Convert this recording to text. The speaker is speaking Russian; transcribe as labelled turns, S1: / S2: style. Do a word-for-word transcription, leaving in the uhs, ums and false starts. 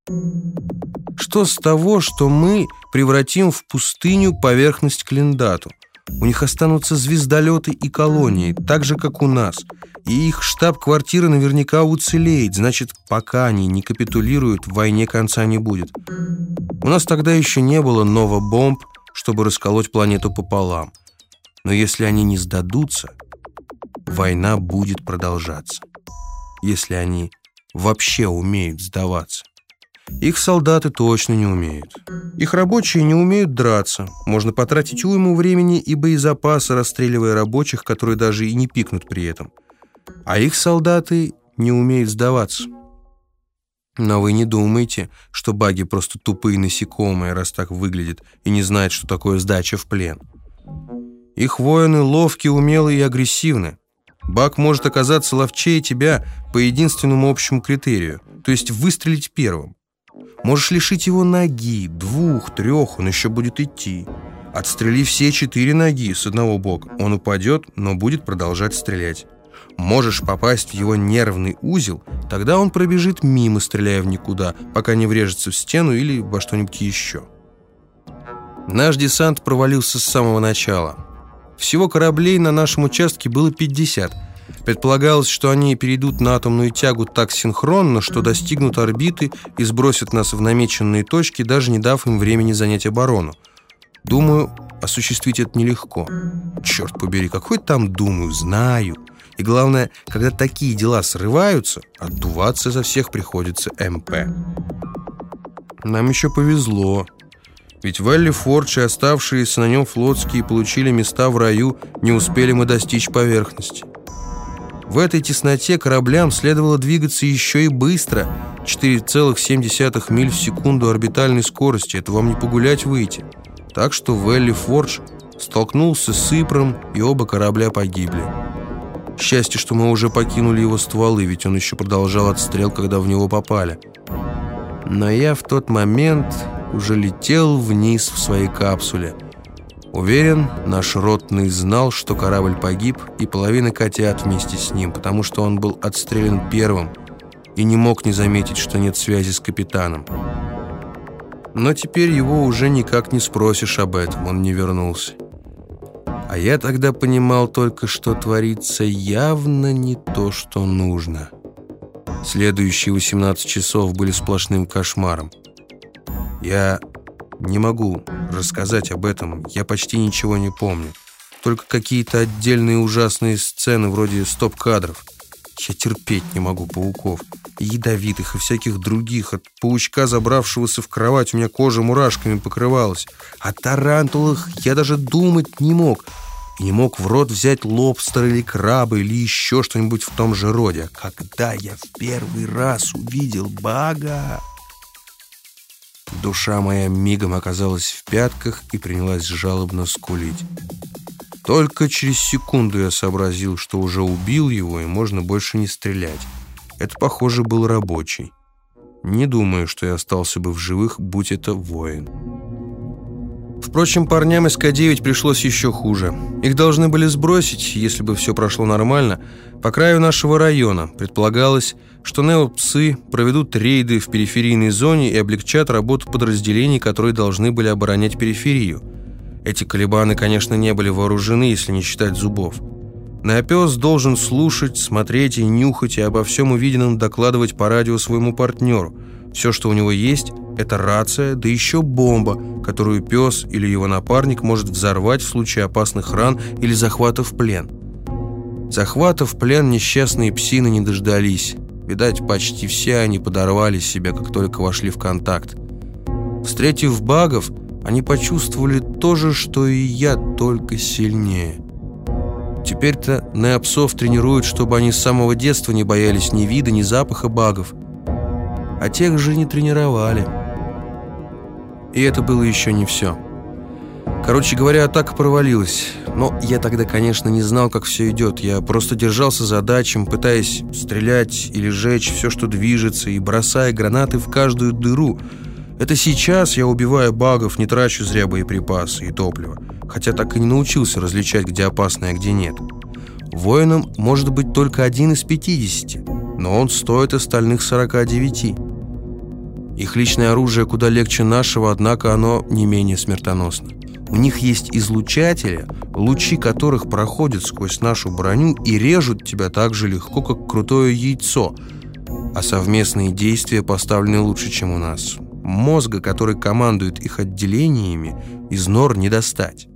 S1: Что с того, что мы превратим в пустыню поверхность Клиндату? У них останутся звездолеты и колонии, так же, как у нас. И их штаб-квартира наверняка уцелеет. Значит, пока они не капитулируют, в войне конца не будет. У нас тогда еще не было новобомб, чтобы расколоть планету пополам. Но если они не сдадутся, война будет продолжаться. Если они вообще умеют сдаваться. Их солдаты точно не умеют. Их рабочие не умеют драться. Можно потратить уйму времени и боезапаса, расстреливая рабочих, которые даже и не пикнут при этом. А их солдаты не умеют сдаваться. Но вы не думайте, что баги просто тупые насекомые, раз так выглядят, и не знают, что такое сдача в плен. Их воины ловкие, умелые и агрессивны. Баг может оказаться ловчее тебя по единственному общему критерию, то есть выстрелить первым. Можешь лишить его ноги, двух, трех, он еще будет идти. Отстрели все четыре ноги с одного бока, он упадет, но будет продолжать стрелять. Можешь попасть в его нервный узел, тогда он пробежит мимо, стреляя в никуда, пока не врежется в стену или во что-нибудь еще. Наш десант провалился с самого начала. Всего кораблей на нашем участке было пятьдесят. Предполагалось, что они перейдут на атомную тягу так синхронно, что достигнут орбиты и сбросят нас в намеченные точки, даже не дав им времени занять оборону. Думаю, осуществить это нелегко. Черт побери, какой там думаю, знаю. И главное, когда такие дела срываются, отдуваться за всех приходится эм пэ. Нам еще повезло. Ведь Валли Фордж и оставшиеся на нем флотские получили места в раю, не успели мы достичь поверхности. В этой тесноте кораблям следовало двигаться еще и быстро. четыре целых семь десятых миль в секунду орбитальной скорости. Это вам не погулять выйти. Так что Валли Фордж столкнулся с Ипром, и оба корабля погибли. Счастье, что мы уже покинули его стволы, ведь он еще продолжал отстрел, когда в него попали. Но я в тот момент уже летел вниз в своей капсуле. Уверен, наш ротный знал, что корабль погиб, и половина котят вместе с ним, потому что он был отстрелян первым и не мог не заметить, что нет связи с капитаном. Но теперь его уже никак не спросишь об этом, он не вернулся. А я тогда понимал только, что творится явно не то, что нужно. Следующие восемнадцать часов были сплошным кошмаром. Я не могу рассказать об этом, я почти ничего не помню. Только какие-то отдельные ужасные сцены вроде стоп-кадров. Я терпеть не могу пауков. И ядовитых, и всяких других. От паучка, забравшегося в кровать, у меня кожа мурашками покрывалась. О тарантулах я даже думать не мог. И не мог в рот взять лобстера или краба, или еще что-нибудь в том же роде. А когда я в первый раз увидел бага, душа моя мигом оказалась в пятках и принялась жалобно скулить. Только через секунду я сообразил, что уже убил его, и можно больше не стрелять. Это, похоже, был рабочий. Не думаю, что я остался бы в живых, будь это воин. Впрочем, парням из Ка девять пришлось еще хуже. Их должны были сбросить, если бы все прошло нормально, по краю нашего района. Предполагалось, что неопсы проведут рейды в периферийной зоне и облегчат работу подразделений, которые должны были оборонять периферию. Эти колебаны, конечно, не были вооружены, если не считать зубов. Неопес должен слушать, смотреть и нюхать, и обо всем увиденном докладывать по радио своему партнеру. Все, что у него есть, это рация, да еще бомба, которую пес или его напарник может взорвать в случае опасных ран или захвата в плен. Захвата в плен несчастные псины не дождались. Видать, почти все они подорвали себя, как только вошли в контакт. Встретив багов, они почувствовали то же, что и я, только сильнее. Теперь-то неопсов тренируют, чтобы они с самого детства не боялись ни вида, ни запаха багов. А тех же не тренировали. И это было еще не все. Короче говоря, атака провалилась. Но я тогда, конечно, не знал, как все идет. Я просто держался за датчем, пытаясь стрелять или жечь все, что движется, и бросая гранаты в каждую дыру. Это сейчас я убиваю багов, не трачу зря боеприпасы и топливо. Хотя так и не научился различать, где опасно, а где нет. Воином может быть только один из пятидесяти, но он стоит остальных сорока девяти. Их личное оружие куда легче нашего, однако оно не менее смертоносно. У них есть излучатели, лучи которых проходят сквозь нашу броню и режут тебя так же легко, как крутое яйцо. А совместные действия поставлены лучше, чем у нас. Мозга, который командует их отделениями, из нор не достать.